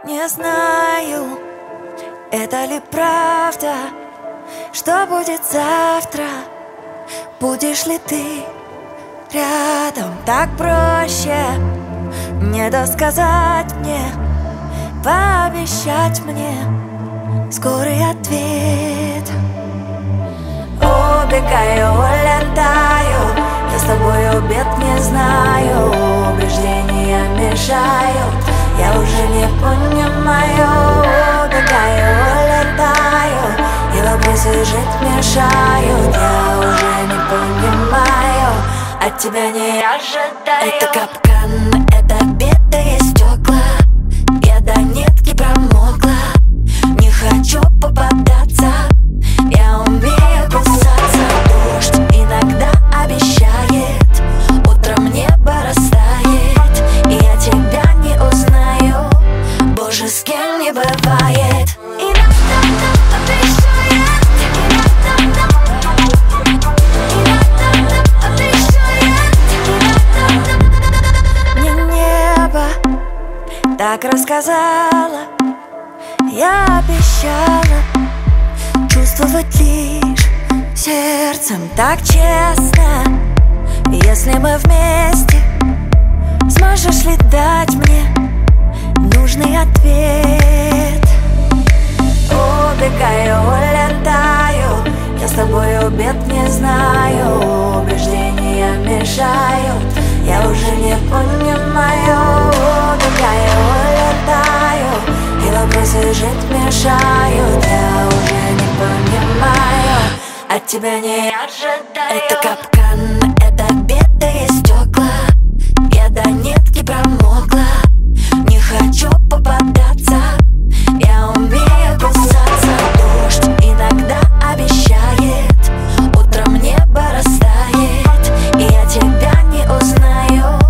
Не знаю, это ли правда, что будет завтра. Будешь ли ты рядом? Так проще не досказать мне, пообещать мне скорый ответ. Убегаю, улетаю, я с тобою бед не знаю. Убеждения мешают, я уже не понимаю. Убегаю, улетаю, и вопросы жить мешают. Я уже не понимаю, от тебя не ожидаю. Это капкан, это битые стекла. Я до нитки промокла, не хочу попадаться. Я умею кусаться. Дождь иногда обещает, утром небо растает, и я тебя не узнаю. Боже, с кем не бывает. Иногда обещает, иногда обещает, мне небо так рассказала. Я обещала чувствовать лишь сердцем так честно. Если мы вместе, сможешь ли дать мне нужный ответ? Убегаю, улетаю, я с тобою бед не знаю. Убеждения мешают, я уже не понимаю. Убегаю, улетаю, и вопросы жить мешают. Я уже не понимаю, от тебя не ожидаю. Это капкан, это битые стекла. Я до нитки промокла, не хочу попадаться. Я умею кусаться. Дождь иногда обещает, утром небо растает, и я тебя не узнаю.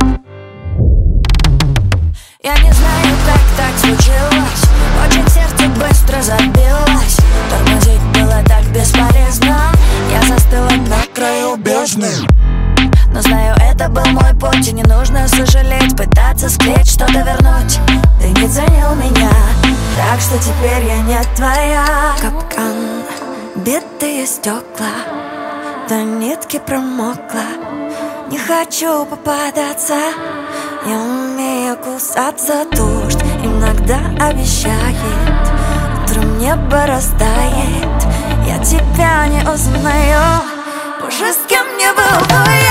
Я не знаю, как так случилось, очень сердце быстро забилось. Тормозить было так бесполезно, я застыла на краю бездны. Но знаю, это был мой путь, и не нужно сожалеть, пытаться склеить, что-то вернуть. Ты не ценил меня, так что теперь я не твоя. Капкан, битые стекла, до нитки промокла, не хочу попадаться. Я умею кусаться. Дождь иногда обещает, утром небо растает, я тебя не узнаю. Боже, с кем мне бывает.